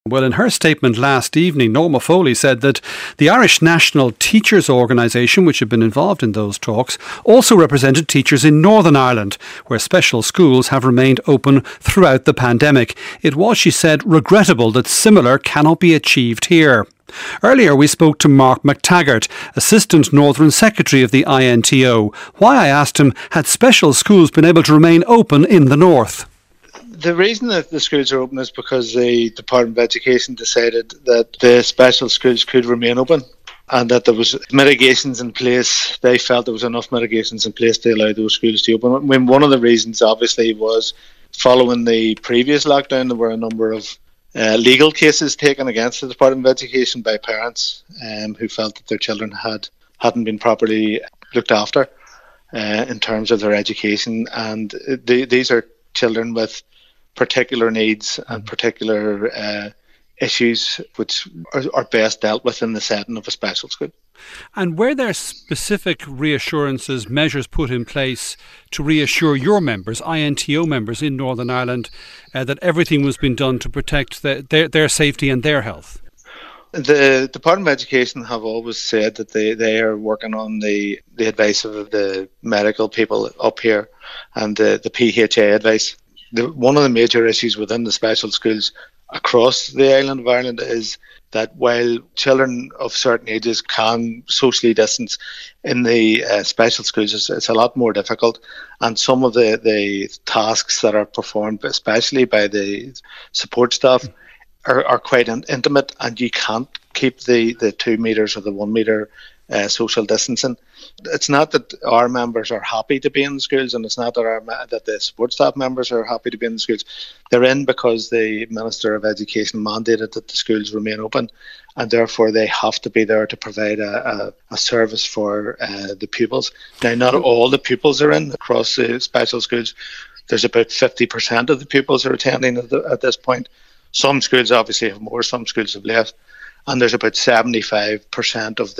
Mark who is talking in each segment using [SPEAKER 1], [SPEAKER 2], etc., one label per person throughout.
[SPEAKER 1] Well, in her statement last evening, Norma Foley said that the Irish National Teachers Organisation, which had been involved in those talks, also represented teachers in Northern Ireland, where special schools have remained open throughout the pandemic. It was, she said, regrettable that similar cannot be achieved here. Earlier we spoke to Mark McTaggart, Assistant Northern Secretary of the INTO. Why, I asked him, had special schools been able to remain open in the north?
[SPEAKER 2] The reason that the schools are open is because the Department of Education decided that the special schools could remain open and that there was mitigations in place. They felt there was enough mitigations in place to allow those schools to open. I mean, one of the reasons obviously was following the previous lockdown, there were a number of legal cases taken against the Department of Education by parents who felt that their children hadn't been properly looked after in terms of their education. And these are children with particular needs and particular issues which are best dealt with in the setting of a special school.
[SPEAKER 1] And were there specific reassurances, measures put in place to reassure your members, INTO members in Northern Ireland, that everything was being done to protect their safety and their health?
[SPEAKER 2] The Department of Education have always said that they are working on the advice of the medical people up here and the PHA advice. One of the major issues within the special schools across the island of Ireland is that while children of certain ages can socially distance, in the special schools it's a lot more difficult, and some of the tasks that are performed, especially by the support staff, are quite intimate, and you can't keep the 2 metres or the 1 metre social distancing. It's not that our members are happy to be in the schools, and it's not that the support staff members are happy to be in the schools. They're in because the Minister of Education mandated that the schools remain open, and therefore they have to be there to provide a service for the pupils. Now, not all the pupils are in across the special schools. There's about 50% of the pupils are attending at this point. Some schools obviously have more, some schools have less. And there's about 75% of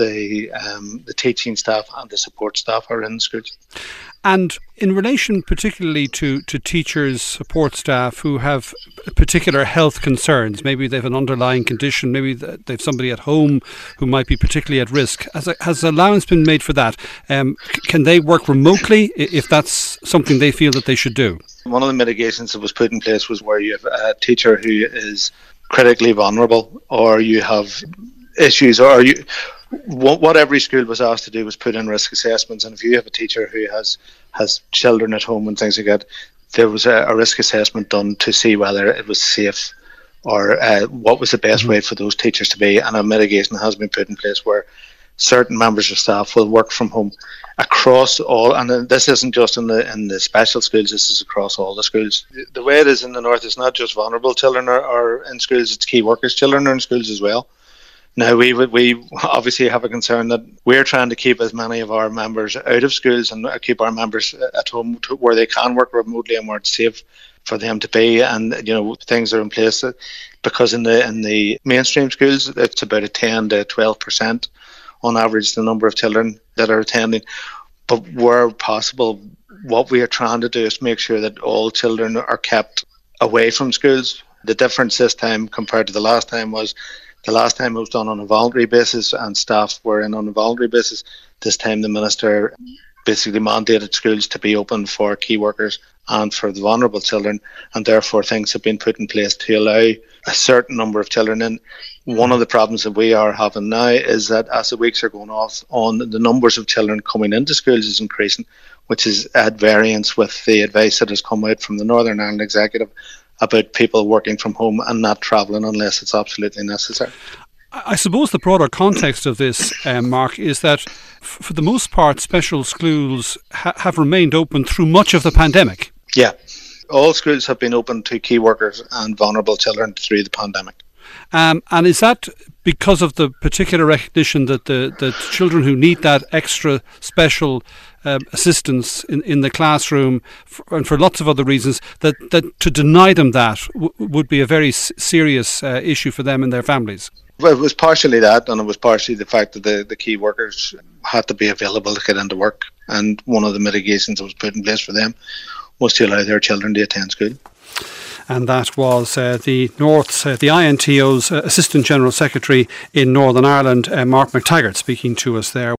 [SPEAKER 2] the teaching staff and the support staff are in schools.
[SPEAKER 1] And in relation particularly to teachers, support staff who have particular health concerns, maybe they have an underlying condition, maybe they have somebody at home who might be particularly at risk, has allowance been made for that? Can they work remotely if that's something they feel that they should do?
[SPEAKER 2] One of the mitigations that was put in place was where you have a teacher who is critically vulnerable, or you have issues, or what every school was asked to do was put in risk assessments. And if you have a teacher who has children at home and things like that, there was a risk assessment done to see whether it was safe or what was the best way for those teachers to be. And a mitigation has been put in place where certain members of staff will work from home across all, and this isn't just in the special schools, this is across all the schools. The way it is in the north, it's not just vulnerable children are in schools, it's key workers children are in schools as well. Now we obviously have a concern that we're trying to keep as many of our members out of schools and keep our members at home where they can work remotely and where it's safe for them to be, and things are in place because in the mainstream schools it's about a 10 to 12% on average the number of children that are attending. But where possible, what we are trying to do is make sure that all children are kept away from schools. The difference this time compared to the last time was it was done on a voluntary basis and staff were in on a voluntary basis. This time the Minister basically mandated schools to be open for key workers and for the vulnerable children, and therefore things have been put in place to allow a certain number of children in. One of the problems that we are having now is that as the weeks are going on, the numbers of children coming into schools is increasing, which is at variance with the advice that has come out from the Northern Ireland Executive about people working from home and not travelling unless it's absolutely necessary.
[SPEAKER 1] I suppose the broader context of this, Mark, is that for the most part special schools have remained open through much of the pandemic.
[SPEAKER 2] Yeah, all schools have been open to key workers and vulnerable children through the pandemic.
[SPEAKER 1] And is that because of the particular recognition that the children who need that extra special assistance in the classroom and for lots of other reasons, that to deny them that would be a very serious issue for them and their families?
[SPEAKER 2] Well, it was partially that, and it was partially the fact that the key workers had to be available to get into work, and one of the mitigations that was put in place for them was to allow their children to attend school.
[SPEAKER 1] and that was the INTO's Assistant General Secretary in Northern Ireland, Mark McTaggart, speaking to us there.